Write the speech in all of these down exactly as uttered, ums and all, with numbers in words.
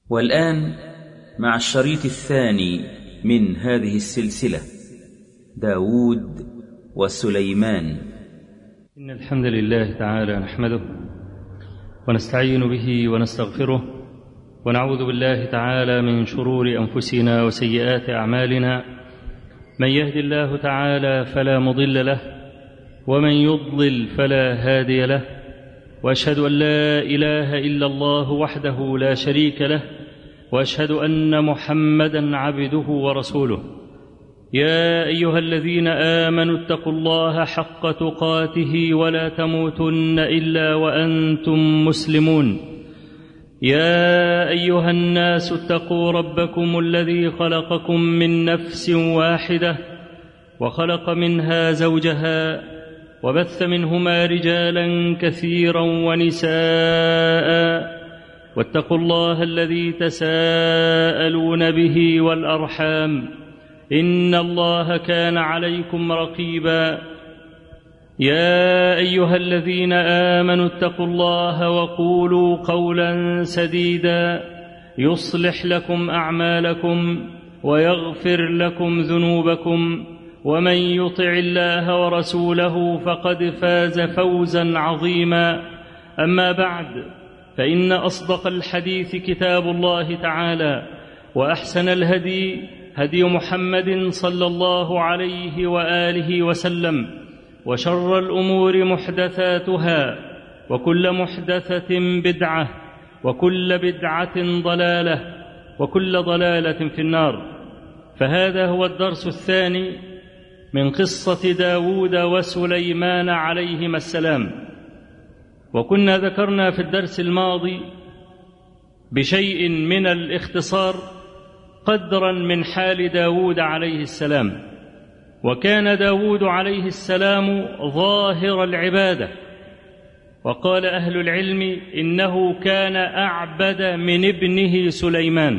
والآن مع الشريط الثاني من هذه السلسلة، داود وسليمان. إن الحمد لله تعالى نحمده ونستعين به ونستغفره، ونعوذ بالله تعالى من شرور أنفسنا وسيئات أعمالنا. من يهد الله تعالى فلا مضل له، ومن يضلل فلا هادي له، وأشهد أن لا إله إلا الله وحده لا شريك له، وأشهد أن محمدًا عبده ورسوله. يا أيها الذين آمنوا اتقوا الله حق تقاته ولا تموتن إلا وأنتم مسلمون. يا أيها الناس اتقوا ربكم الذي خلقكم من نفس واحدة وخلق منها زوجها وبث منهما رجالا كثيرا ونساء، واتقوا الله الذي تساءلون به والأرحام، إن الله كان عليكم رقيبا. يا أيها الذين آمنوا اتقوا الله وقولوا قولا سديدا يصلح لكم أعمالكم ويغفر لكم ذنوبكم، ومن يطع الله ورسوله فقد فاز فوزا عظيما. أما بعد، فإن أصدق الحديث كتاب الله تعالى، وأحسن الهدي هدي محمد صلى الله عليه وآله وسلم، وشر الأمور محدثاتها، وكل محدثة بدعة، وكل بدعة ضلالة، وكل ضلالة في النار. فهذا هو الدرس الثاني من قصة داود وسليمان عليهما السلام. وكنا ذكرنا في الدرس الماضي بشيء من الاختصار قدرا من حال داود عليه السلام. وكان داود عليه السلام ظاهر العبادة، وقال أهل العلم إنه كان أعبد من ابنه سليمان.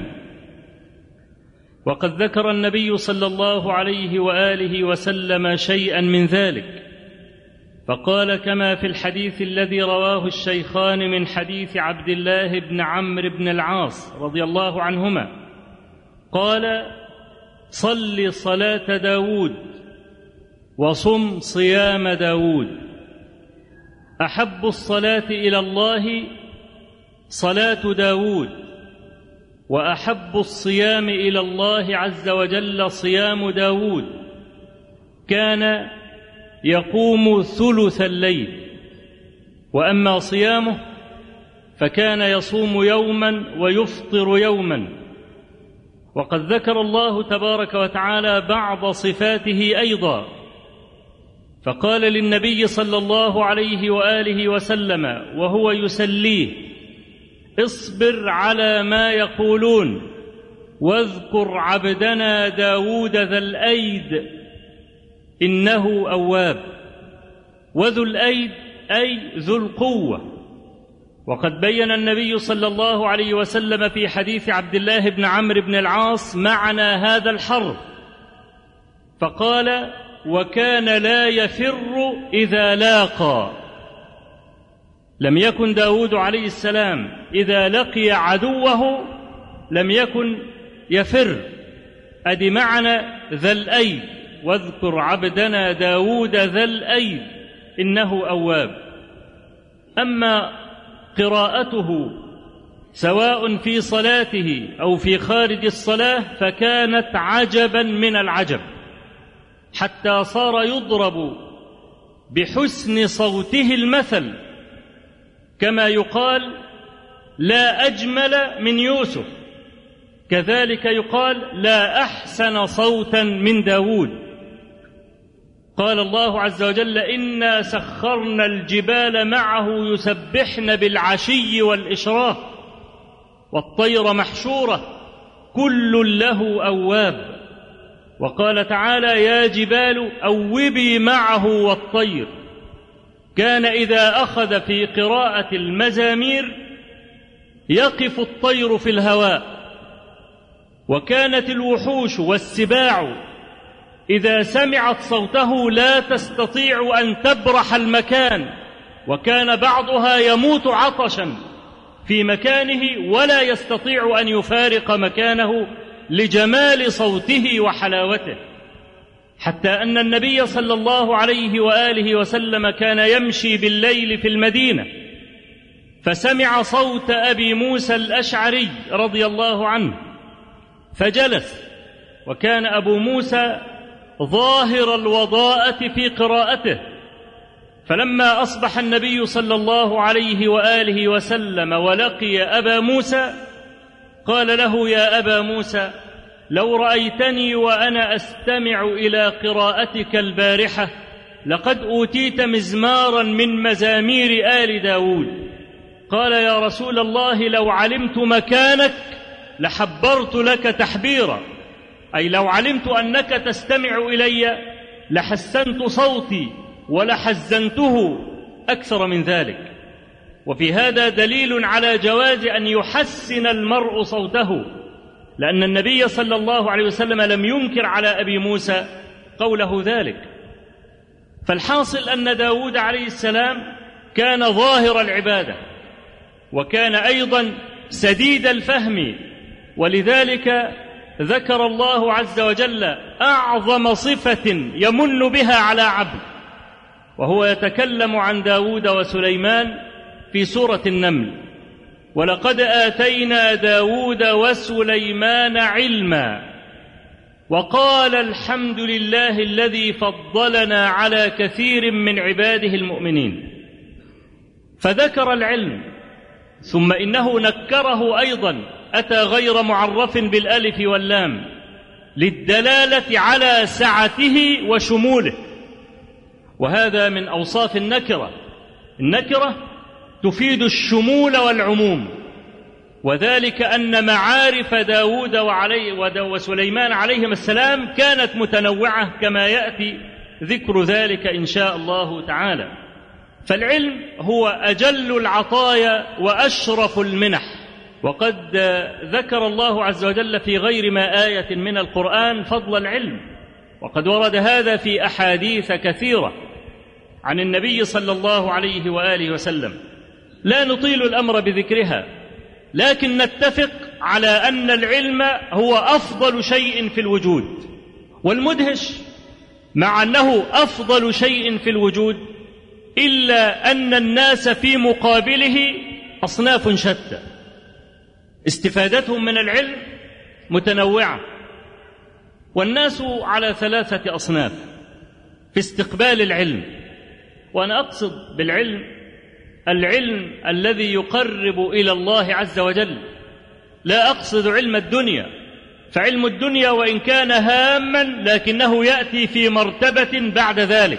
وقد ذكر النبي صلى الله عليه وآله وسلم شيئا من ذلك، فقال كما في الحديث الذي رواه الشيخان من حديث عبد الله بن عمرو بن العاص رضي الله عنهما، قال: صل صلاة داود وصم صيام داود، أحب الصلاة إلى الله صلاة داود، وأحب الصيام إلى الله عز وجل صيام داود، كان يقوم ثلث الليل، وأما صيامه فكان يصوم يوما ويفطر يوما. وقد ذكر الله تبارك وتعالى بعض صفاته أيضا، فقال للنبي صلى الله عليه وآله وسلم وهو يسليه: اصبر على ما يقولون، واذكر عبدنا داود ذا الأيد إنه أواب. وذو الأيد أي ذو القوة. وقد بين النبي صلى الله عليه وسلم في حديث عبد الله بن عمرو بن العاص معنى هذا الحرف، فقال: وكان لا يفر إذا لاقى. لم يكن داود عليه السلام إذا لقي عدوه لم يكن يفر. أدي معنى ذا الأيد، واذكر عبدنا داود ذا الأيد إنه أواب. أما قراءته سواء في صلاته أو في خارج الصلاة فكانت عجبا من العجب، حتى صار يضرب بحسن صوته المثل، كما يقال: لا أجمل من يوسف، كذلك يقال: لا أحسن صوتا من داود. قال الله عز وجل: إنا سخرنا الجبال معه يسبحن بالعشي والإشراق، والطير محشورة كل له أواب. وقال تعالى: يا جبال أوبي معه والطير. كان إذا أخذ في قراءة المزامير يقف الطير في الهواء، وكانت الوحوش والسباع إذا سمعت صوته لا تستطيع أن تبرح المكان، وكان بعضها يموت عطشا في مكانه ولا يستطيع أن يفارق مكانه لجمال صوته وحلاوته، حتى أن النبي صلى الله عليه وآله وسلم كان يمشي بالليل في المدينة فسمع صوت أبي موسى الأشعري رضي الله عنه فجلس، وكان أبو موسى ظاهر الوضاءة في قراءته، فلما أصبح النبي صلى الله عليه وآله وسلم ولقي أبا موسى قال له: يا أبا موسى، لو رأيتني وأنا أستمع إلى قراءتك البارحة لقد أوتيت مزمارا من مزامير آل داود. قال: يا رسول الله، لو علمت مكانك لحبرت لك تحبيرا، أي لو علمت أنك تستمع إلي لحسنت صوتي ولحزنته أكثر من ذلك. وفي هذا دليل على جواز أن يحسن المرء صوته، لأن النبي صلى الله عليه وسلم لم ينكر على أبي موسى قوله ذلك. فالحاصل أن داود عليه السلام كان ظاهر العبادة، وكان أيضا سديد الفهم، ولذلك ذكر الله عز وجل أعظم صفة يمن بها على عبد، وهو يتكلم عن داود وسليمان في سورة النمل: ولقد آتينا داود وسليمان علما وقال الحمد لله الذي فضلنا على كثير من عباده المؤمنين. فذكر العلم، ثم إنه نكره أيضا، أتى غير معرف بالألف واللام للدلالة على سعته وشموله، وهذا من أوصاف النكرة. النكرة تفيد الشمول والعموم، وذلك أن معارف داود وعلي وسليمان عليهم السلام كانت متنوعة كما يأتي ذكر ذلك إن شاء الله تعالى. فالعلم هو أجل العطايا وأشرف المنح، وقد ذكر الله عز وجل في غير ما آية من القرآن فضل العلم، وقد ورد هذا في أحاديث كثيرة عن النبي صلى الله عليه وآله وسلم، لا نطيل الأمر بذكرها، لكن نتفق على أن العلم هو أفضل شيء في الوجود. والمدهش مع أنه أفضل شيء في الوجود إلا أن الناس في مقابله أصناف شتى، استفادتهم من العلم متنوعة، والناس على ثلاثة أصناف في استقبال العلم. وأنا أقصد بالعلم العلم الذي يقرب إلى الله عز وجل، لا أقصد علم الدنيا، فعلم الدنيا وإن كان هاما لكنه يأتي في مرتبة بعد ذلك،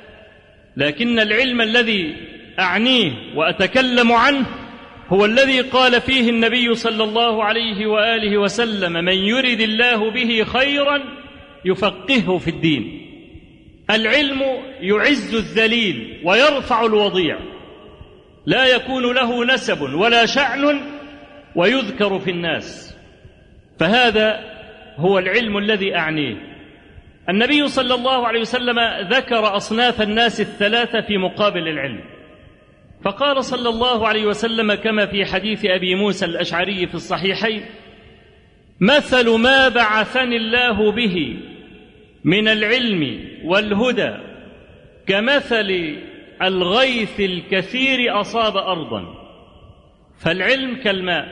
لكن العلم الذي أعنيه وأتكلم عنه هو الذي قال فيه النبي صلى الله عليه وآله وسلم: من يرد الله به خيرا يفقهه في الدين. العلم يعز الذليل ويرفع الوضيع، لا يكون له نسب ولا شأن ويذكر في الناس، فهذا هو العلم الذي أعنيه. النبي صلى الله عليه وسلم ذكر أصناف الناس الثلاثة في مقابل العلم، فقال صلى الله عليه وسلم كما في حديث أبي موسى الأشعري في الصحيحين: مثل ما بعثني الله به من العلم والهدى كمثل الغيث الكثير أصاب أرضا. فالعلم كالماء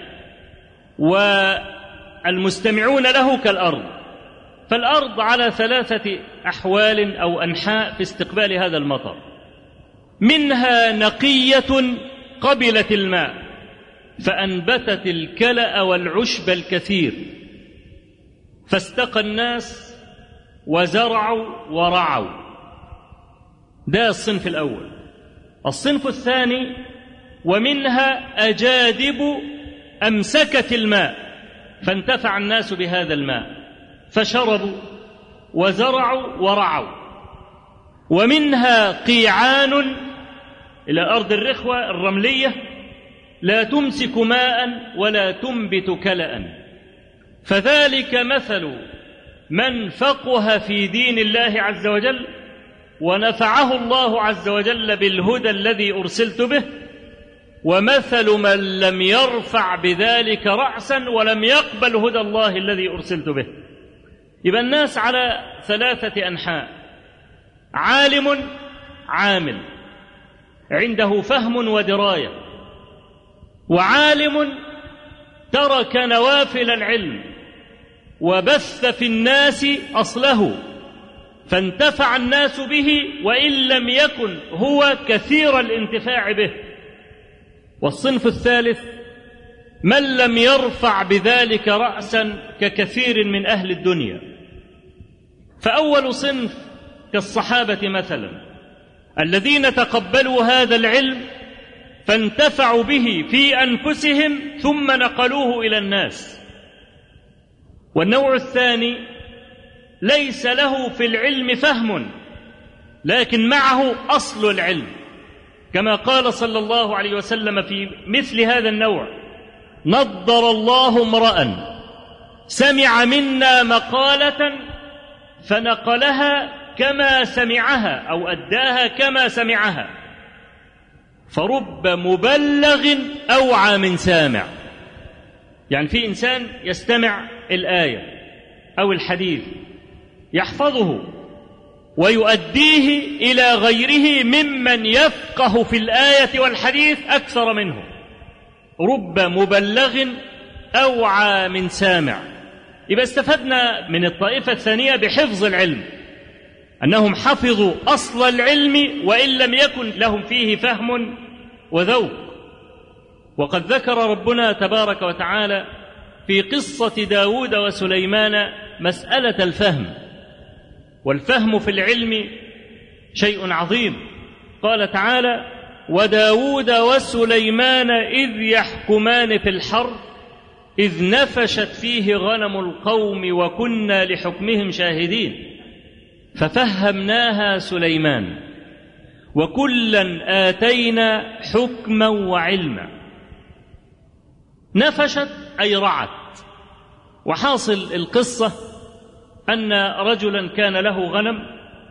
والمستمعون له كالأرض، فالأرض على ثلاثة أحوال أو أنحاء في استقبال هذا المطر، منها نقية قبلت الماء فأنبتت الكلأ والعشب الكثير، فاستقى الناس وزرعوا ورعوا. ده الصنف الأول. الصنف الثاني: ومنها أجادب أمسكت الماء فانتفع الناس بهذا الماء فشربوا وزرعوا ورعوا. ومنها قيعان إلى أرض الرخوة الرملية لا تمسك ماء ولا تنبت كلأ، فذلك مثل من فقه في دين الله عز ونفعه الله عز وجل بالهدى الذي أرسلت به، ومثل من لم يرفع بذلك رأسا ولم يقبل هدى الله الذي أرسلت به. يبقى الناس على ثلاثة أنحاء: عالم عامل عنده فهم ودراية، وعالم ترك نوافل العلم وبث في الناس أصله فانتفع الناس به وإن لم يكن هو كثير الانتفاع به. والصنف الثالث من لم يرفع بذلك رأسا ككثير من أهل الدنيا. فأول صنف كالصحابة مثلا الذين تقبلوا هذا العلم فانتفعوا به في أنفسهم ثم نقلوه إلى الناس. والنوع الثاني ليس له في العلم فهم لكن معه أصل العلم، كما قال صلى الله عليه وسلم في مثل هذا النوع: نضر الله امرأ سمع منا مقالة فنقلها كما سمعها أو أداها كما سمعها، فرب مبلغ أوعى من سامع. يعني في إنسان يستمع الآية أو الحديث يحفظه ويؤديه إلى غيره ممن يفقه في الآية والحديث أكثر منه. رب مبلغ أوعى من سامع. يبقى استفدنا من الطائفة الثانية بحفظ العلم أنهم حفظوا أصل العلم وإن لم يكن لهم فيه فهم وذوق. وقد ذكر ربنا تبارك وتعالى في قصة داود وسليمان مسألة الفهم، والفهم في العلم شيء عظيم. قال تعالى: وداود وسليمان إذ يحكمان في الحرث إذ نفشت فيه غنم القوم وكنا لحكمهم شاهدين ففهمناها سليمان وكلا آتينا حكما وعلما. نفشت أي رعت. وحاصل القصة أن رجلا كان له غنم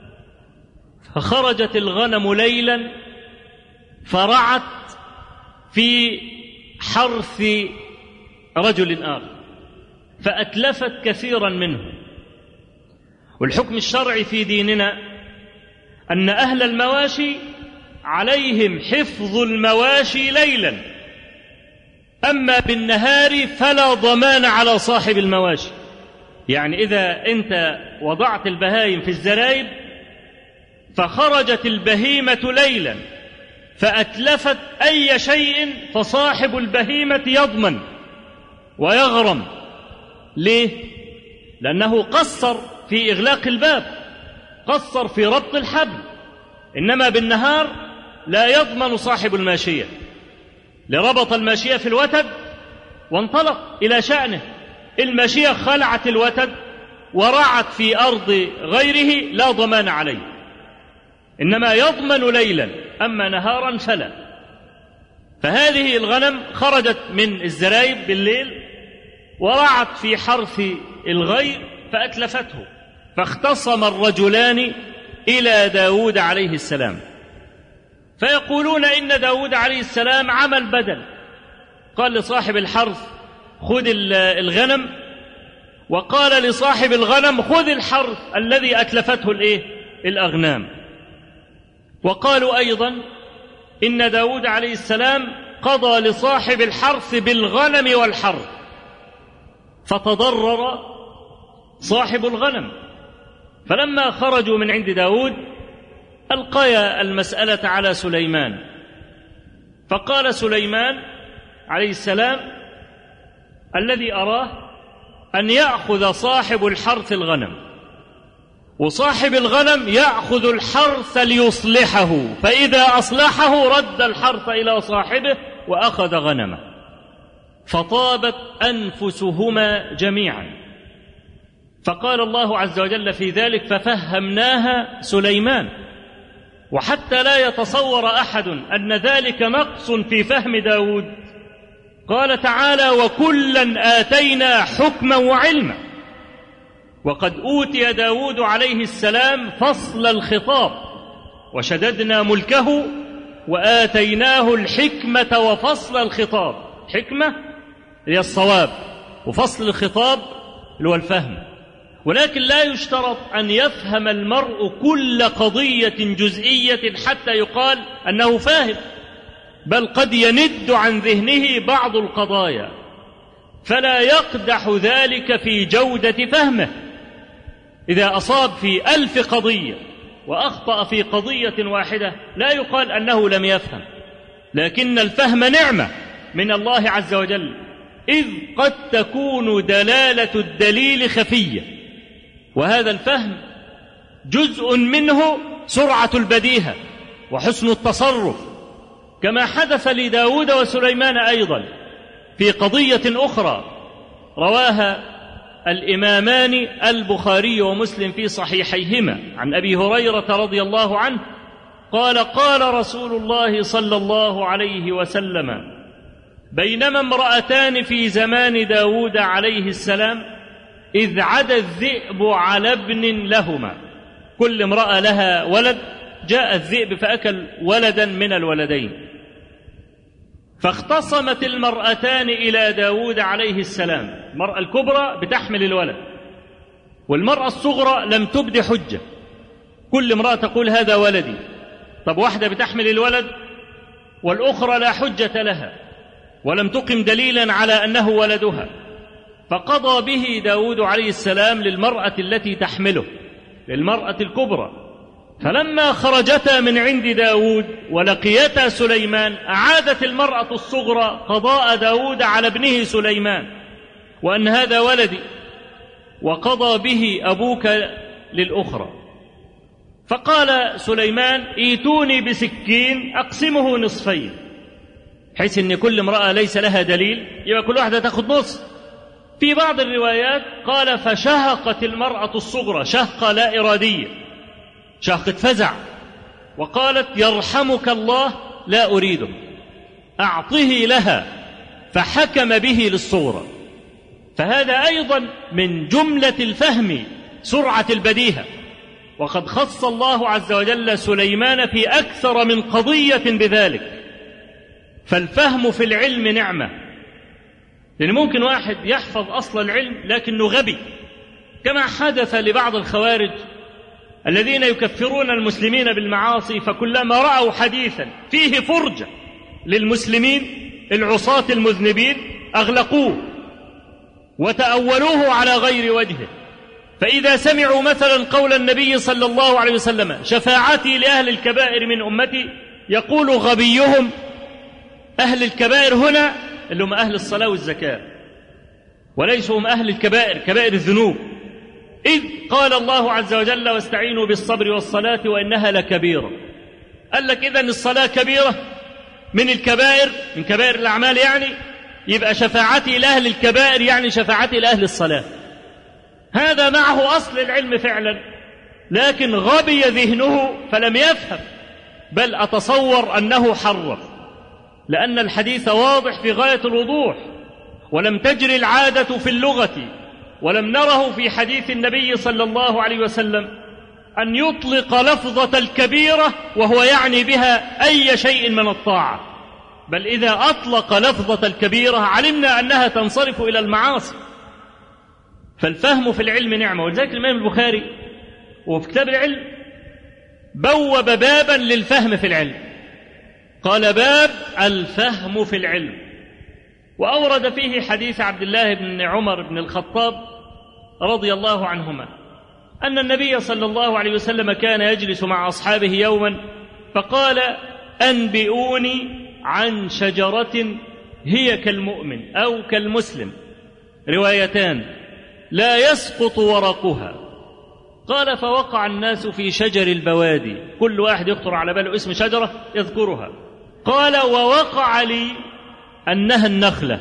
فخرجت الغنم ليلا فرعت في حرث رجل آخر فأتلفت كثيرا منه. والحكم الشرعي في ديننا أن أهل المواشي عليهم حفظ المواشي ليلا، أما بالنهار فلا ضمان على صاحب المواشي. يعني إذا أنت وضعت البهائم في الزرايب فخرجت البهيمة ليلا فأتلفت أي شيء فصاحب البهيمة يضمن ويغرم. ليه؟ لأنه قصر في إغلاق الباب، قصر في ربط الحبل. إنما بالنهار لا يضمن صاحب الماشية، لربط الماشية في الوتد وانطلق إلى شأنه. الماشية خلعت الوتد ورعت في أرض غيره لا ضمان عليه، إنما يضمن ليلا، أما نهارا فلا. فهذه الغنم خرجت من الزرايب بالليل ورعت في حرث الغير فأتلفته، فاختصم الرجلان إلى داود عليه السلام فيقولون إن داود عليه السلام عمل بدل. قال لصاحب الحرث خذ الغنم، وقال لصاحب الغنم خذ الحرث الذي أتلفته الإيه؟ الأغنام. وقالوا أيضا إن داود عليه السلام قضى لصاحب الحرث بالغنم والحرث فتضرر صاحب الغنم. فلما خرجوا من عند داود ألقيا المسألة على سليمان، فقال سليمان عليه السلام الذي أراه أن يأخذ صاحب الحرث الغنم، وصاحب الغنم يأخذ الحرث ليصلحه، فإذا أصلحه رد الحرث إلى صاحبه وأخذ غنمه، فطابت أنفسهما جميعا. فقال الله عز وجل في ذلك ففهمناها سليمان. وحتى لا يتصور أحد أن ذلك نقص في فهم داود قال تعالى وكلا آتينا حكما وعلما. وقد أوتي داود عليه السلام فصل الخطاب وشددنا ملكه وآتيناه الحكمة وفصل الخطاب. حكمة هي الصواب، وفصل الخطاب اللي هو الفهم. ولكن لا يشترط أن يفهم المرء كل قضية جزئية حتى يقال أنه فاهم، بل قد يند عن ذهنه بعض القضايا، فلا يقدح ذلك في جودة فهمه. إذا أصاب في ألف قضية وأخطأ في قضية واحدة لا يقال أنه لم يفهم، لكن الفهم نعمة من الله عز وجل، إذ قد تكون دلالة الدليل خفية، وهذا الفهم جزء منه سرعة البديهة وحسن التصرف، كما حدث لداود وسليمان أيضا في قضية أخرى رواها الإمامان البخاري ومسلم في صحيحيهما عن أبي هريرة رضي الله عنه قال: قال رسول الله صلى الله عليه وسلم: بينما امرأتان في زمان داود عليه السلام إذ عدا الذئب على ابن لهما. كل امرأة لها ولد، جاء الذئب فأكل ولدا من الولدين، فاختصمت المرأتان إلى داود عليه السلام. المرأة الكبرى بتحمل الولد، والمرأة الصغرى لم تبد حجة، كل امرأة تقول هذا ولدي. طب واحدة بتحمل الولد والأخرى لا حجة لها ولم تقم دليلا على أنه ولدها، فقضى به داود عليه السلام للمرأة التي تحمله، للمرأة الكبرى. فلما خرجتا من عند داود ولقيتا سليمان أعادت المرأة الصغرى قضاء داود على ابنه سليمان، وأن هذا ولدي وقضى به أبوك للأخرى. فقال سليمان: ايتوني بسكين أقسمه نصفين، حيث أن كل امرأة ليس لها دليل يبقى كل واحدة تأخذ نصف. في بعض الروايات قال: فشهقت المرأة الصغرى شهقة لا إرادية، شهقة فزع، وقالت: يرحمك الله لا أريده، أعطه لها، فحكم به للصغرى. فهذا أيضا من جملة الفهم سرعة البديهة، وقد خص الله عز وجل سليمان في أكثر من قضية بذلك. فالفهم في العلم نعمة، لأن ممكن واحد يحفظ أصل العلم لكنه غبي، كما حدث لبعض الخوارج الذين يكفرون المسلمين بالمعاصي، فكلما رأوا حديثا فيه فرجة للمسلمين العصاة المذنبين أغلقوه وتأولوه على غير وجهه. فإذا سمعوا مثلا قول النبي صلى الله عليه وسلم: شفاعتي لأهل الكبائر من أمتي، يقول غبيهم أهل الكبائر هنا اللي هم أهل الصلاة والزكاة، وليسوا هم أهل الكبائر كبائر الذنوب، إذ قال الله عز وجل: واستعينوا بالصبر والصلاة وإنها لكبيرة. قال لك إذن الصلاة كبيرة من الكبائر، من كبائر الأعمال، يعني يبقى شفاعتي لأهل الكبائر يعني شفاعتي لأهل الصلاة. هذا معه أصل العلم فعلا، لكن غبي ذهنه فلم يفهم، بل أتصور أنه حرف، لأن الحديث واضح في غاية الوضوح، ولم تجري العادة في اللغة، ولم نره في حديث النبي صلى الله عليه وسلم أن يطلق لفظة الكبيرة وهو يعني بها أي شيء من الطاعة، بل إذا أطلق لفظة الكبيرة علمنا أنها تنصرف إلى المعاصي. فالفهم في العلم نعمة، ولذلك الإمام البخاري وفي كتاب العلم بوب بابا للفهم في العلم، قال: باب الفهم في العلم، وأورد فيه حديث عبد الله بن عمر بن الخطاب رضي الله عنهما أن النبي صلى الله عليه وسلم كان يجلس مع أصحابه يوما فقال: أنبئوني عن شجرة هي كالمؤمن أو كالمسلم، روايتان، لا يسقط ورقها. قال: فوقع الناس في شجر البوادي، كل واحد يخطر على باله اسم شجرة يذكرها. قال: ووقع لي أنها النخلة،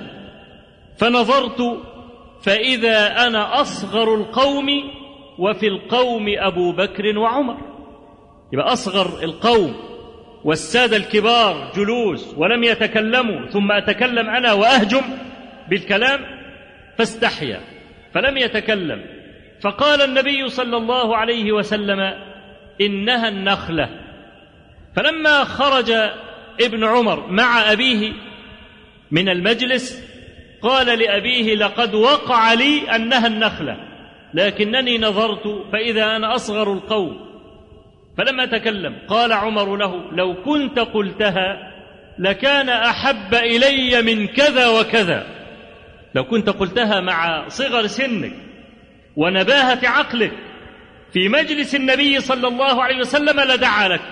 فنظرت فإذا أنا أصغر القوم وفي القوم أبو بكر وعمر. يبقى أصغر القوم والسادة الكبار جلوس ولم يتكلموا، ثم أتكلم أنا وأهجم بالكلام، فاستحيا فلم يتكلم. فقال النبي صلى الله عليه وسلم: إنها النخلة. فلما خرج ابن عمر مع أبيه من المجلس قال لأبيه: لقد وقع لي أنها النخلة، لكنني نظرت فإذا أنا أصغر القوم. فلما تكلم قال عمر له: لو كنت قلتها لكان أحب إلي من كذا وكذا. لو كنت قلتها مع صغر سنك ونباهة عقلك في مجلس النبي صلى الله عليه وسلم لدعا لك،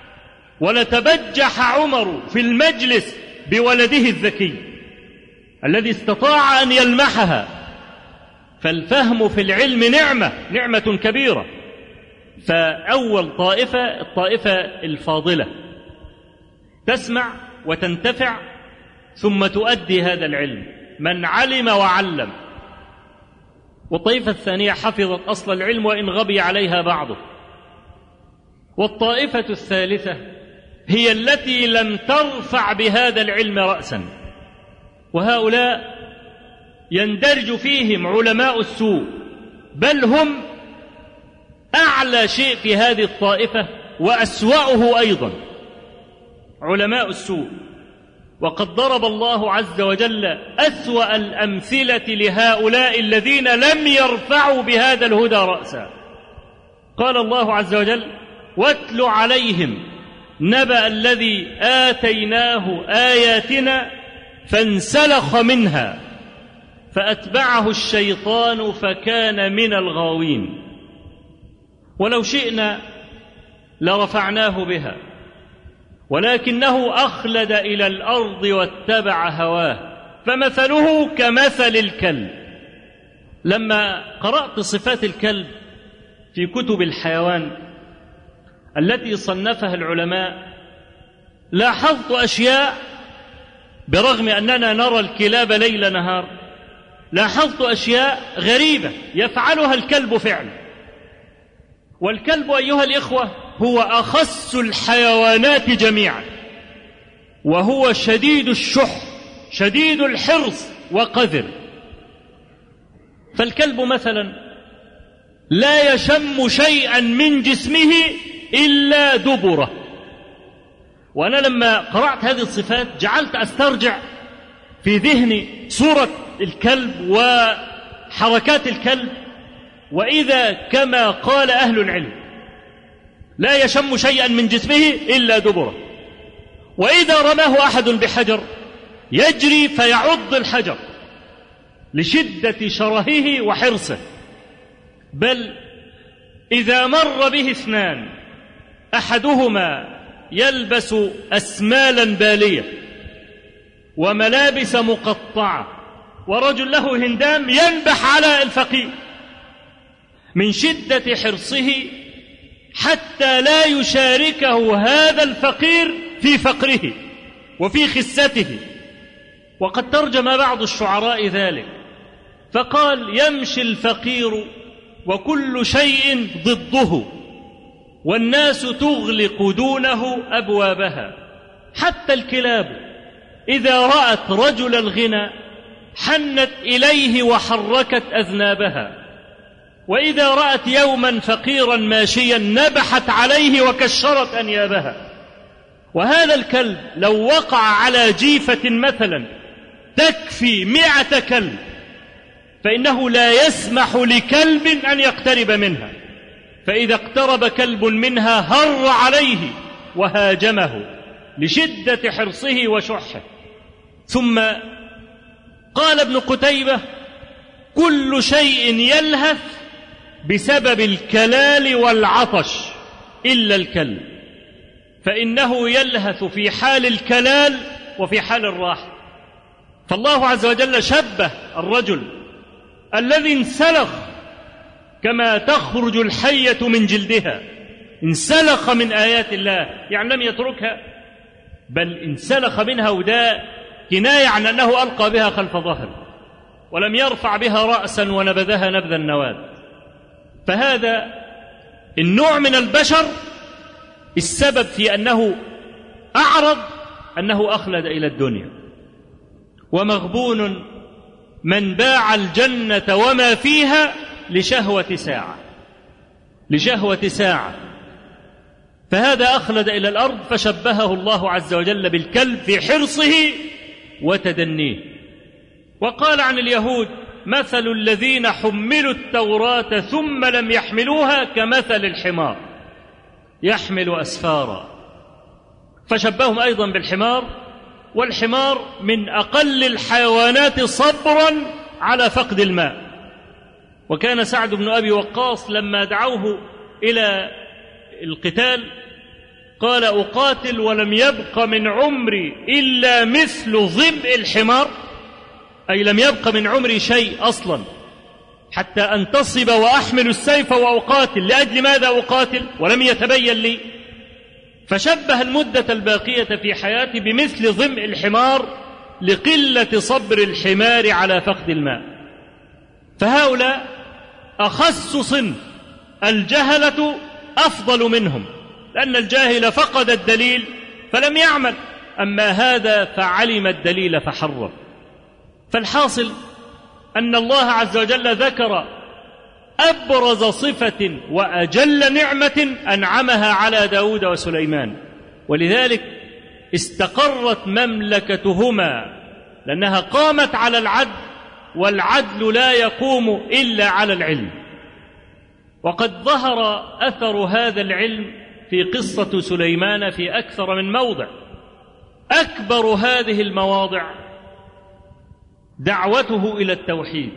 ولتبجح عمر في المجلس بولده الذكي الذي استطاع أن يلمحها. فالفهم في العلم نعمة نعمة كبيرة. فأول طائفة الطائفة الفاضلة تسمع وتنتفع ثم تؤدي هذا العلم، من علم وعلم. والطائفة الثانية حفظت أصل العلم وإن غبي عليها بعضه. والطائفة الثالثة هي التي لم ترفع بهذا العلم رأسا، وهؤلاء يندرج فيهم علماء السوء، بل هم أعلى شيء في هذه الطائفة وأسوأه أيضا، علماء السوء. وقد ضرب الله عز وجل أسوأ الأمثلة لهؤلاء الذين لم يرفعوا بهذا الهدى رأسا. قال الله عز وجل: واتل عليهم نبأ الذي آتيناه آياتنا فانسلخ منها فأتبعه الشيطان فكان من الغاوين. ولو شئنا لرفعناه بها ولكنه أخلد إلى الأرض واتبع هواه فمثله كمثل الكلب. لما قرأت صفات الكلب في كتب الحيوان التي صنفها العلماء لاحظت أشياء، برغم أننا نرى الكلاب ليل نهار، لاحظت أشياء غريبة يفعلها الكلب فعلا. والكلب أيها الإخوة هو أخس الحيوانات جميعا، وهو شديد الشح شديد الحرص وقذر. فالكلب مثلا لا يشم شيئا من جسمه إلا دبره. وأنا لما قرأت هذه الصفات جعلت أسترجع في ذهني صورة الكلب وحركات الكلب، وإذا كما قال أهل العلم لا يشم شيئا من جسمه إلا دبره. وإذا رماه أحد بحجر يجري فيعض الحجر لشدة شرهه وحرصه. بل إذا مر به اثنان أحدهما يلبس أسمالا بالية وملابس مقطعة ورجل له هندام ينبح على الفقير من شدة حرصه حتى لا يشاركه هذا الفقير في فقره وفي خسته. وقد ترجم بعض الشعراء ذلك فقال: يمشي الفقير وكل شيء ضده والناس تغلق دونه أبوابها. حتى الكلاب إذا رأت رجل الغنى حنت إليه وحركت أذنابها، وإذا رأت يوما فقيرا ماشيا نبحت عليه وكشرت أنيابها. وهذا الكلب لو وقع على جيفة مثلا تكفي مئة كلب فإنه لا يسمح لكلب أن يقترب منها، فإذا اقترب كلب منها هر عليه وهاجمه لشدة حرصه وشحه. ثم قال ابن قتيبة: كل شيء يلهث بسبب الكلال والعطش إلا الكلب، فإنه يلهث في حال الكلال وفي حال الراحة. فالله عز وجل شبه الرجل الذي انسلخ كما تخرج الحية من جلدها، انسلخ من آيات الله، يعني لم يتركها بل انسلخ منها، وده كناية عن أنه ألقى بها خلف ظهره ولم يرفع بها رأسا ونبذها نبذ النواد. فهذا النوع من البشر السبب في أنه أعرض أنه أخلد إلى الدنيا. ومغبون من باع الجنة وما فيها لشهوة ساعة، لشهوة ساعة. فهذا أخلد إلى الأرض، فشبهه الله عز وجل بالكلب في حرصه وتدنيه. وقال عن اليهود: مثل الذين حملوا التوراة ثم لم يحملوها كمثل الحمار يحمل أسفارا. فشبههم أيضا بالحمار، والحمار من أقل الحيوانات صبرا على فقد الماء. وكان سعد بن أبي وقاص لما دعوه إلى القتال قال: أقاتل ولم يبق من عمري إلا مثل ظبء الحمار، أي لم يبق من عمري شيء أصلا حتى أنتصب وأحمل السيف وأقاتل. لأجل ماذا أقاتل ولم يتبين لي؟ فشبه المدة الباقية في حياتي بمثل ظمء الحمار لقلة صبر الحمار على فقد الماء. فهؤلاء أخس صنف، الجهلة أفضل منهم، لأن الجاهل فقد الدليل فلم يعمل، أما هذا فعلم الدليل فحرف. فالحاصل أن الله عز وجل ذكر أبرز صفة وأجل نعمة أنعمها على داود وسليمان، ولذلك استقرت مملكتهما، لأنها قامت على العدل، والعدل لا يقوم إلا على العلم. وقد ظهر أثر هذا العلم في قصة سليمان في أكثر من موضع. أكبر هذه المواضع دعوته إلى التوحيد،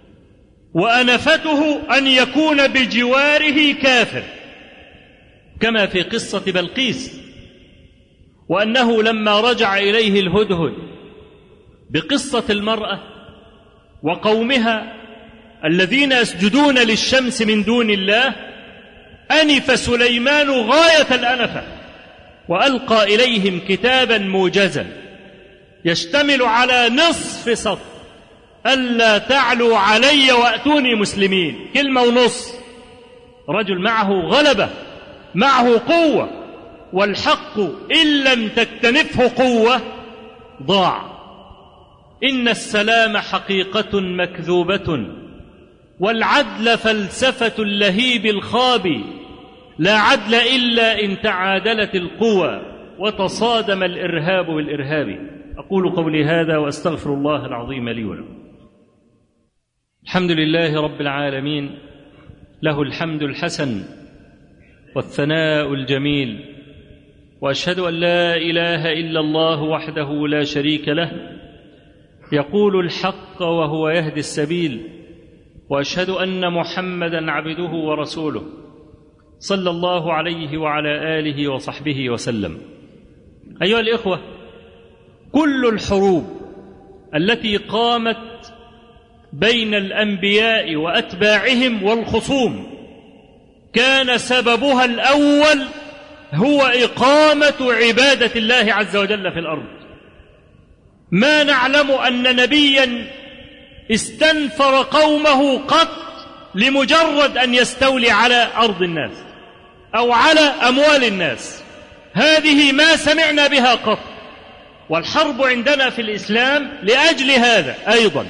وأنفته أن يكون بجواره كافر، كما في قصة بلقيس، وأنه لما رجع إليه الهدهد بقصة المرأة وقومها الذين يسجدون للشمس من دون الله، أنف سليمان غاية الأنفة، وألقى إليهم كتابا موجزا يشتمل على نصف سطر: ألا تعلوا علي وأتوني مسلمين. كلمة ونص. رجل معه غلبة، معه قوة، والحق إن لم تكتنفه قوة ضاع. إن السلام حقيقة مكذوبة، والعدل فلسفة اللهيب الخابي، لا عدل إلا إن تعادلت القوى وتصادم الإرهاب بالإرهاب. أقول قولي هذا وأستغفر الله العظيم لي ولكم. الحمد لله رب العالمين، له الحمد الحسن والثناء الجميل، وأشهد أن لا إله إلا الله وحده لا شريك له، يقول الحق وهو يهدي السبيل، وأشهد أن محمدًا عبده ورسوله صلى الله عليه وعلى آله وصحبه وسلم. أيها الإخوة، كل الحروب التي قامت بين الأنبياء وأتباعهم والخصوم كان سببها الأول هو إقامة عبادة الله عز وجل في الأرض. ما نعلم أن نبيا استنفر قومه قط لمجرد أن يستولي على أرض الناس أو على أموال الناس، هذه ما سمعنا بها قط. والحرب عندنا في الإسلام لأجل هذا أيضا.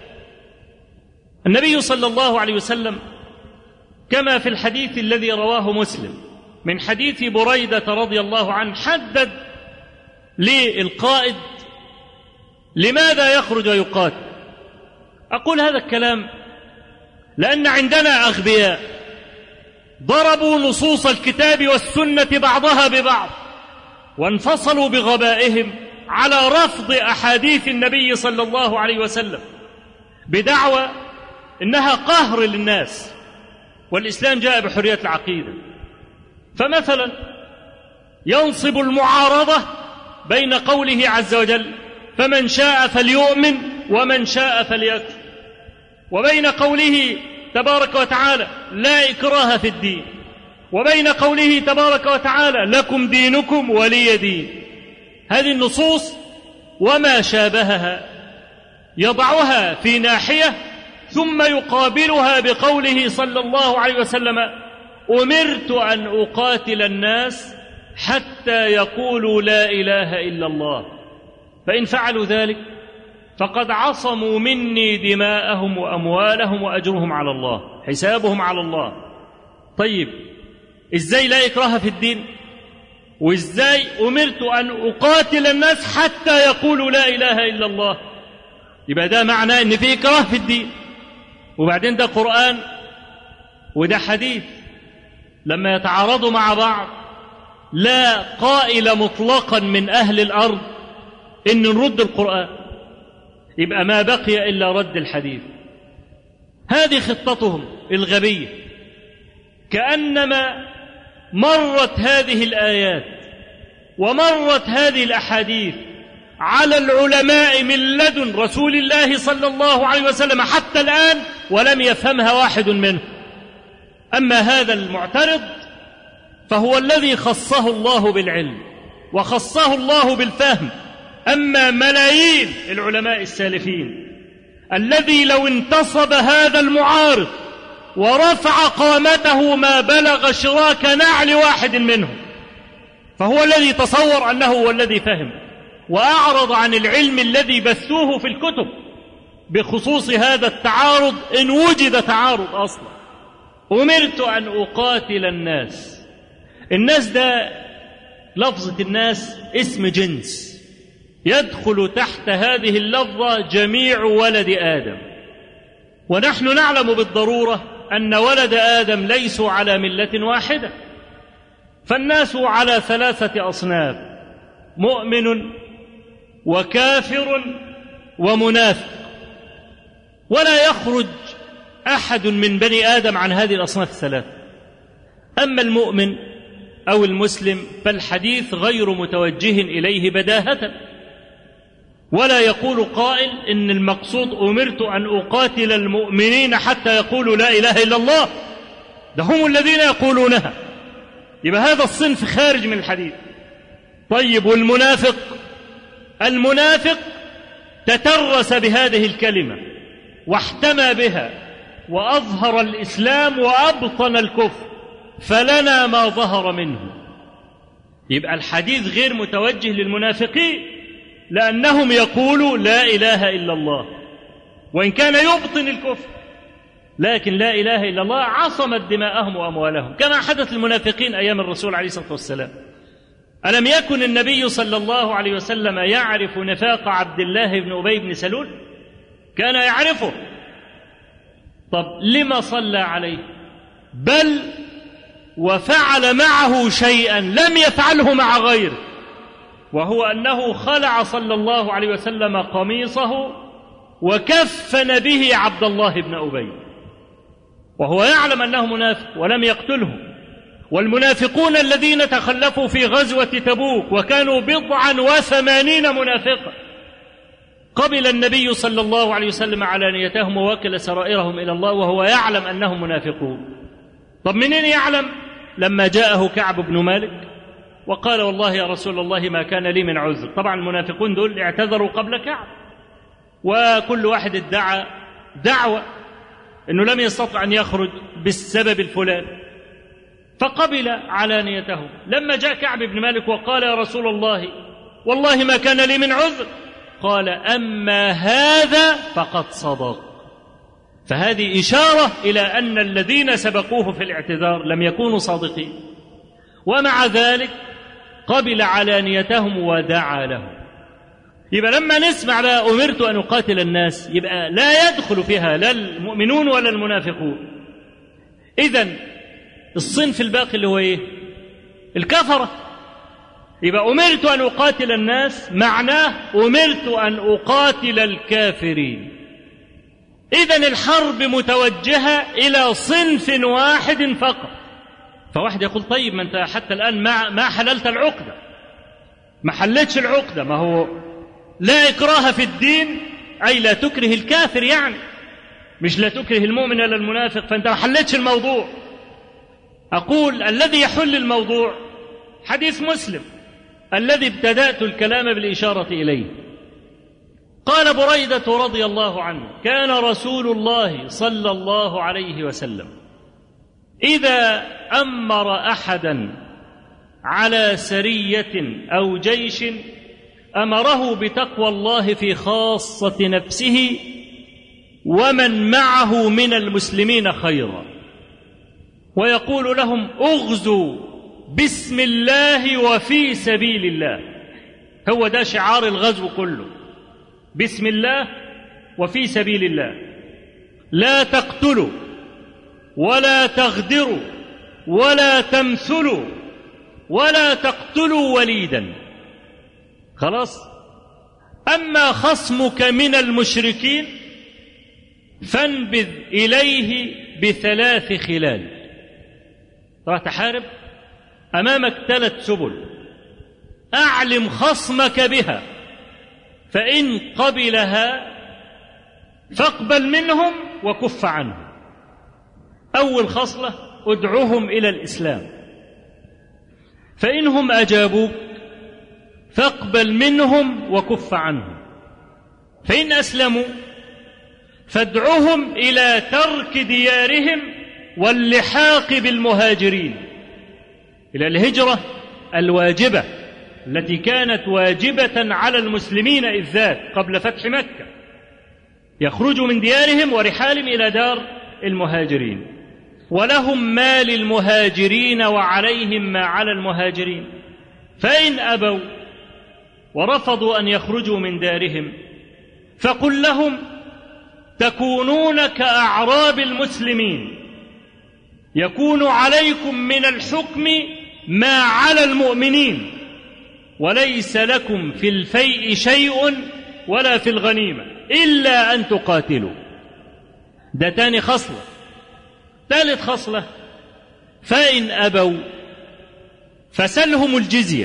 النبي صلى الله عليه وسلم كما في الحديث الذي رواه مسلم من حديث بريدة رضي الله عنه حدد للقائد لماذا يخرج ويقاتل. أقول هذا الكلام لأن عندنا أغبياء ضربوا نصوص الكتاب والسنة بعضها ببعض، وانفصلوا بغبائهم على رفض أحاديث النبي صلى الله عليه وسلم بدعوى إنها قهر للناس، والإسلام جاء بحرية العقيدة. فمثلا ينصب المعارضة بين قوله عز وجل فمن شاء فليؤمن ومن شاء فليكفر، وبين قوله تبارك وتعالى لا إكراه في الدين، وبين قوله تبارك وتعالى لكم دينكم ولي دين. هذه النصوص وما شابهها يضعها في ناحية ثم يقابلها بقوله صلى الله عليه وسلم أمرت أن أقاتل الناس حتى يقولوا لا إله إلا الله، فإن فعلوا ذلك فقد عصموا مني دماءهم وأموالهم وأجرهم على الله، حسابهم على الله. طيب إزاي لا إكراه في الدين؟ وإزاي أمرت أن أقاتل الناس حتى يقولوا لا إله إلا الله. يبقى ده معناه أن في إكراه في الدين. وبعدين ده قرآن وده حديث لما يتعارضوا مع بعض لا قائل مطلقا من أهل الأرض إن نرد القرآن، يبقى ما بقي إلا رد الحديث. هذه خطتهم الغبية. كأنما مرت هذه الآيات ومرت هذه الأحاديث على العلماء من لدن رسول الله صلى الله عليه وسلم حتى الآن ولم يفهمها واحد منهم. أما هذا المعترض فهو الذي خصه الله بالعلم وخصه الله بالفهم. أما ملايين العلماء السالفين الذي لو انتصب هذا المعارض ورفع قامته ما بلغ شراك نعل واحد منهم، فهو الذي تصور أنه هو الذي فهم وأعرض عن العلم الذي بثوه في الكتب بخصوص هذا التعارض، إن وجد تعارض أصلا. أمرت أن أقاتل الناس. الناس ده لفظة الناس اسم جنس يدخل تحت هذه اللفظة جميع ولد آدم، ونحن نعلم بالضرورة أن ولد آدم ليسوا على ملة واحدة، فالناس على ثلاثة أصناف: مؤمن وكافر ومنافق، ولا يخرج أحد من بني آدم عن هذه الأصناف الثلاثة. أما المؤمن أو المسلم فالحديث غير متوجه إليه بداهة، ولا يقول قائل إن المقصود أمرت أن أقاتل المؤمنين حتى يقولوا لا إله إلا الله، ده هم الذين يقولونها. يبقى هذا الصنف خارج من الحديث. طيب والمنافق؟ المنافق تترس بهذه الكلمة واحتمى بها وأظهر الإسلام وأبطن الكفر، فلنا ما ظهر منه. يبقى الحديث غير متوجه للمنافقين لأنهم يقولوا لا إله إلا الله، وإن كان يبطن الكفر، لكن لا إله إلا الله عصمت دماءهم وأموالهم كما حدث للمنافقين أيام الرسول عليه الصلاة والسلام. ألم يكن النبي صلى الله عليه وسلم يعرف نفاق عبد الله بن أبي بن سلول؟ كان يعرفه. طب لما صلى عليه؟ بل وفعل معه شيئا لم يفعله مع غيره، وهو أنه خلع صلى الله عليه وسلم قميصه وكفن به عبد الله بن أبي، وهو يعلم أنه منافق ولم يقتله. والمنافقون الذين تخلفوا في غزوة تبوك وكانوا بضعا وثمانين منافقا قبل النبي صلى الله عليه وسلم علانيتهم ووكل سرائرهم إلى الله وهو يعلم أنهم منافقون. طب منين يعلم؟ لما جاءه كعب بن مالك وقال والله يا رسول الله ما كان لي من عذر. طبعا المنافقون دول اعتذروا قبل كعب، وكل واحد ادعى دعوة أنه لم يستطع أن يخرج بالسبب الفلاني، فقبل علانيته. لما جاء كعب بن مالك وقال يا رسول الله والله ما كان لي من عذر، قال أما هذا فقد صدق. فهذه إشارة إلى أن الذين سبقوه في الاعتذار لم يكونوا صادقين، ومع ذلك قبل علانيتهم ودعا لهم. يبقى لما نسمع بقى أمرت أن أقاتل الناس يبقى لا يدخل فيها لا المؤمنون ولا المنافقون. إذن الصنف الباقي اللي هو إيه؟ الكفرة. يبقى أمرت أن أقاتل الناس معناه أمرت أن أقاتل الكافرين. إذن الحرب متوجهة إلى صنف واحد فقط. فواحد يقول طيب ما أنت حتى الآن ما, ما حللت العقدة، ما حلتش العقدة. ما هو لا إكراه في الدين، أي لا تكره الكافر، يعني مش لا تكره المؤمن ولا المنافق، فأنت ما حلتش الموضوع. أقول الذي يحل الموضوع حديث مسلم الذي ابتدأت الكلام بالإشارة إليه. قال بريدة رضي الله عنه كان رسول الله صلى الله عليه وسلم إذا أمر أحدا على سرية أو جيش أمره بتقوى الله في خاصة نفسه ومن معه من المسلمين خيرا، ويقول لهم اغزوا بسم الله وفي سبيل الله. هو ده شعار الغزو كله، بسم الله وفي سبيل الله. لا تقتلوا ولا تغدروا ولا تمثلوا ولا تقتلوا وليدا. خلاص. أما خصمك من المشركين فانبذ إليه بثلاث خلال. راح تحارب، أمامك ثلاث سبل، أعلم خصمك بها، فإن قبلها فاقبل منهم وكف عنهم. أول خصلة ادعوهم إلى الإسلام، فإنهم أجابوك فاقبل منهم وكف عنهم، فإن أسلموا فادعوهم إلى ترك ديارهم واللحاق بالمهاجرين، إلى الهجرة الواجبة التي كانت واجبة على المسلمين إذ ذاك قبل فتح مكة، يخرجوا من ديارهم ورحالهم إلى دار المهاجرين، ولهم ما للمهاجرين وعليهم ما على المهاجرين. فإن أبوا ورفضوا أن يخرجوا من دارهم فقل لهم تكونون كأعراب المسلمين، يكون عليكم من الحكم ما على المؤمنين، وليس لكم في الفيء شيء ولا في الغنيمة إلا أن تقاتلوا. ده تاني خصلة. ثالث خصلة فإن أبوا فسلهم الجزية،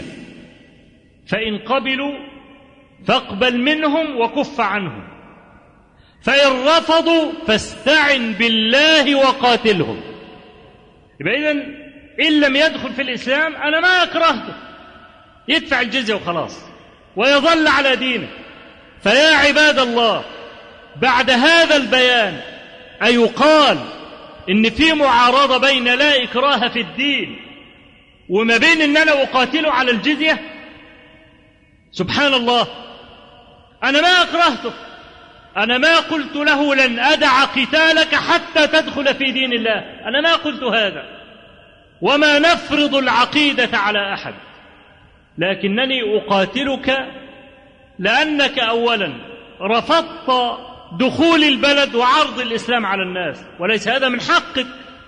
فإن قبلوا فاقبل منهم وكف عنهم، فإن رفضوا فاستعن بالله وقاتلهم. يبقى إذن إن لم يدخل في الإسلام أنا ما أكرهته، يدفع الجزية وخلاص ويظل على دينه. فيا عباد الله، بعد هذا البيان أيقال إن في معارضة بين لا إكراه في الدين وما بين إن أنا أقاتله على الجزية؟ سبحان الله. أنا ما أكرهته، أنا ما قلت له لن أدع قتالك حتى تدخل في دين الله، أنا ما قلت هذا، وما نفرض العقيدة على أحد، لكنني أقاتلك لأنك أولا رفضت دخول البلد وعرض الإسلام على الناس، وليس هذا من حقك.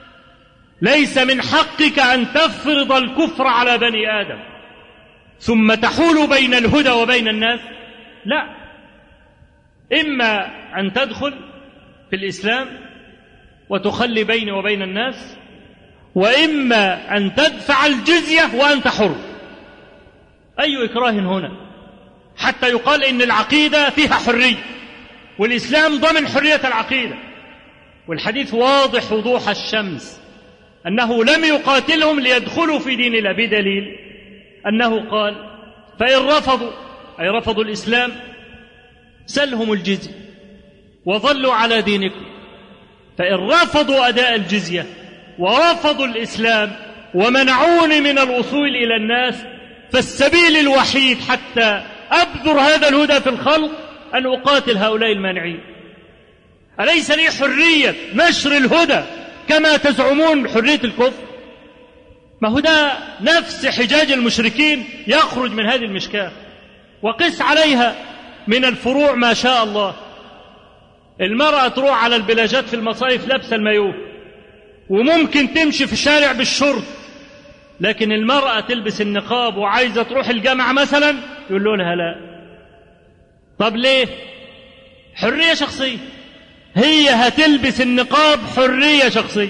ليس من حقك أن تفرض الكفر على بني آدم ثم تحول بين الهدى وبين الناس. لا، إما أن تدخل في الإسلام وتخلي بيني وبين الناس، وإما أن تدفع الجزية وأنت حر. أي إكراه هنا حتى يقال إن العقيدة فيها حرية، والإسلام ضمن حرية العقيدة، والحديث واضح وضوح الشمس أنه لم يقاتلهم ليدخلوا في دين الله، بدليل أنه قال فإن رفضوا، أي رفضوا الإسلام، سلهم الجزية وظلوا على دينكم. فإن رفضوا أداء الجزية ورفضوا الإسلام ومنعوني من الوصول إلى الناس، فالسبيل الوحيد حتى أبذر هذا الهدى في الخلق أن أقاتل هؤلاء المانعين. أليس لي حرية نشر الهدى كما تزعمون حرية الكفر؟ ما هو ده نفس حجاج المشركين يخرج من هذه المشكاة. وقس عليها من الفروع ما شاء الله. المرأة تروح على البلاجات في المصايف لابسة المايوه، وممكن تمشي في الشارع بالشرط، لكن المرأة تلبس النقاب وعايزة تروح الجامعة مثلا يقولوا لها لا. طب ليه؟ حرية شخصية. هي هتلبس النقاب حرية شخصية،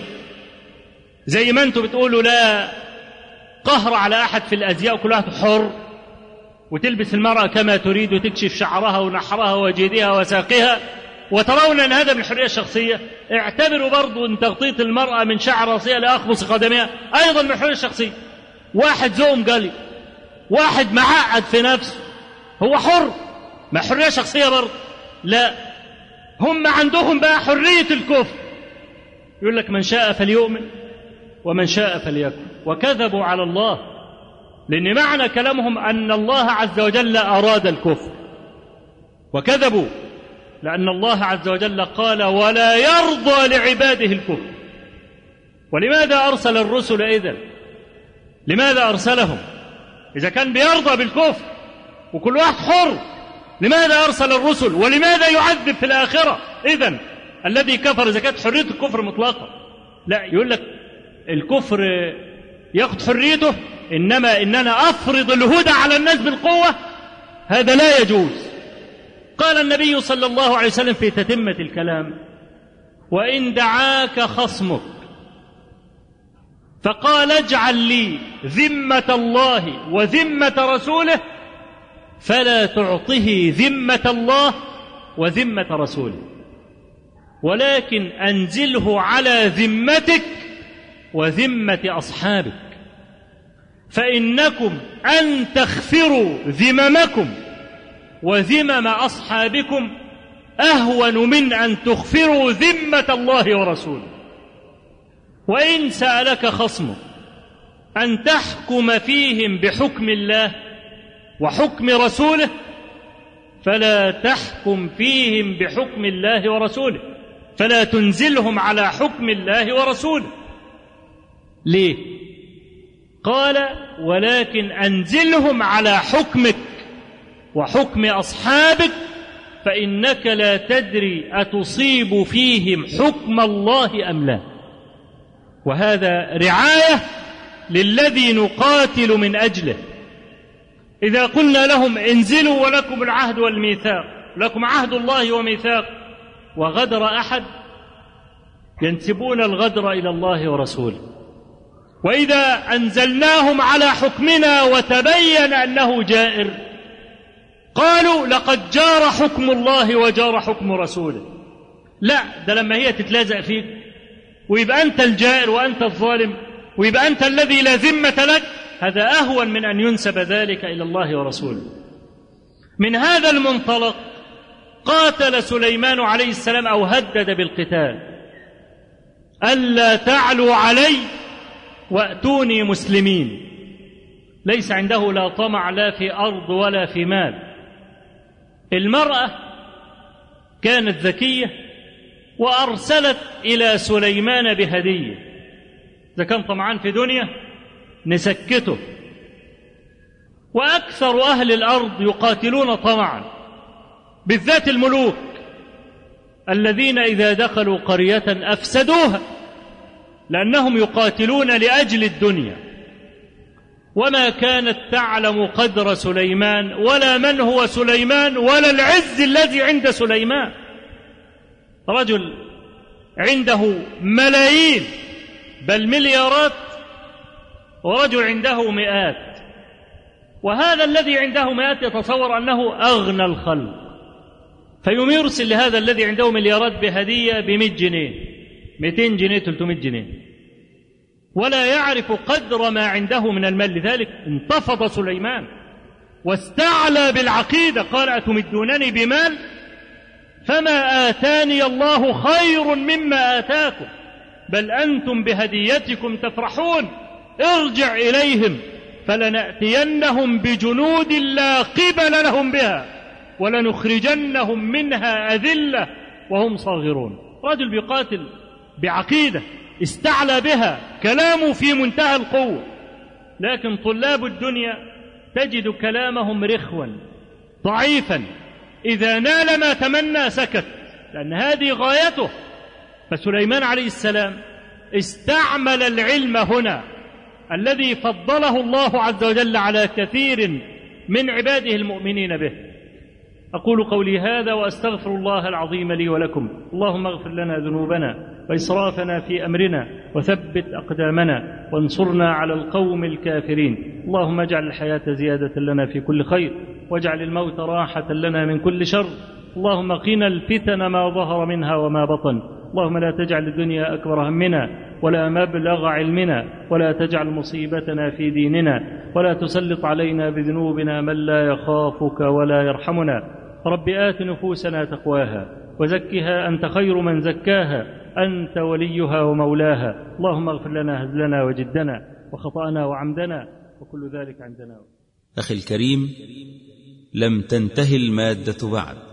زي ما انتم بتقولوا لا قهر على أحد في الأزياء وكل واحد حر، وتلبس المرأة كما تريد وتكشف شعرها ونحرها وجيدها وساقها، وترون أن هذا من الحرية الشخصية. اعتبروا برضو أن تغطية المرأة من شعر رأسها لأخمص قدمها أيضا من الحرية الشخصية. واحد زوم قلي، واحد معقد في نفسه، هو حر، ما حرية شخصية برضو؟ لا، هم عندهم بقى حرية الكفر. يقول لك من شاء فليؤمن ومن شاء فليكفر، وكذبوا على الله، لأن معنى كلامهم أن الله عز وجل أراد الكفر، وكذبوا لأن الله عز وجل قال ولا يرضى لعباده الكفر. ولماذا أرسل الرسل إذن؟ لماذا أرسلهم؟ إذا كان بيرضى بالكفر وكل واحد حر، لماذا أرسل الرسل؟ ولماذا يعذب في الآخرة؟ إذن الذي كفر إذا كانت حرية الكفر مطلقة، لا، يقول لك الكفر يأخذ حريته، إنما إننا أفرض الهدى على الناس بالقوة، هذا لا يجوز. قال النبي صلى الله عليه وسلم في تتمة الكلام: وإن دعاك خصمك فقال اجعل لي ذمة الله وذمة رسوله، فلا تعطه ذمة الله وذمة رسوله، ولكن أنزله على ذمتك وذمة أصحابك، فإنكم أن تغفروا ذممكم وذمم أصحابكم أهون من أن تغفروا ذمة الله ورسوله. وإن سألك خصمك أن تحكم فيهم بحكم الله وحكم رسوله، فلا تحكم فيهم بحكم الله ورسوله، فلا تنزلهم على حكم الله ورسوله. ليه؟ قال: ولكن أنزلهم على حكمك وحكم أصحابك، فإنك لا تدري أتصيب فيهم حكم الله أم لا. وهذا رعاية للذي نقاتل من أجله. إذا قلنا لهم انزلوا ولكم العهد والميثاق، لكم عهد الله وميثاق، وغدر أحد، ينسبون الغدر إلى الله ورسوله. وإذا أنزلناهم على حكمنا وتبين أنه جائر، قالوا لقد جار حكم الله وجار حكم رسوله. لا، ده لما هي تتلازق فيك ويبقى أنت الجائر وأنت الظالم ويبقى أنت الذي لا ذمة لك، هذا أهون من أن ينسب ذلك إلى الله ورسوله. من هذا المنطلق قاتل سليمان عليه السلام أو هدد بالقتال: ألا تعلوا علي وأتوني مسلمين. ليس عنده لا طمع لا في أرض ولا في مال. المرأة كانت ذكية وأرسلت إلى سليمان بهدية. إذا كان طمعان في دنيا نسكته. وأكثر أهل الأرض يقاتلون طمعا، بالذات الملوك الذين إذا دخلوا قرية أفسدوها، لأنهم يقاتلون لأجل الدنيا. وما كانت تعلم قدر سليمان ولا من هو سليمان ولا العز الذي عند سليمان. رجل عنده ملايين بل مليارات، ورجل عنده مئات، وهذا الذي عنده مئات يتصور أنه أغنى الخلق، فيوم يرسل لهذا الذي عنده مليارات بهدية بمئة جنيه، مئتين جنيه، ثلاثمائة جنيه، ولا يعرف قدر ما عنده من المال. لذلك انتفض سليمان واستعلى بالعقيدة، قال: أتمدونني بمال فما آتاني الله خير مما آتاكم، بل أنتم بهديتكم تفرحون، ارجع إليهم فلنأتينهم بجنود لا قبل لهم بها ولنخرجنهم منها أذلة وهم صاغرون. رجل بيقاتل بعقيدة استعلى بها، كلامه في منتهى القوة. لكن طلاب الدنيا تجد كلامهم رخوا ضعيفا، إذا نال ما تمنى سكت، لأن هذه غايته. فسليمان عليه السلام استعمل العلم هنا الذي فضله الله عز وجل على كثير من عباده المؤمنين به. أقول قولي هذا وأستغفر الله العظيم لي ولكم. اللهم اغفر لنا ذنوبنا وإسرافنا في أمرنا وثبت أقدامنا وانصرنا على القوم الكافرين. اللهم اجعل الحياة زيادة لنا في كل خير، واجعل الموت راحة لنا من كل شر. اللهم قنا الفتن ما ظهر منها وما بطن. اللهم لا تجعل الدنيا أكبر همنا ولا مبلغ علمنا، ولا تجعل مصيبتنا في ديننا، ولا تسلط علينا بذنوبنا من لا يخافك ولا يرحمنا. رب آت نفوسنا تقواها وزكها أنت خير من زكاها، أنت وليها ومولاها. اللهم اغفر لنا هزلنا وجدنا وخطأنا وعمدنا وكل ذلك عندنا. أخي الكريم، لم تنتهي المادة بعد،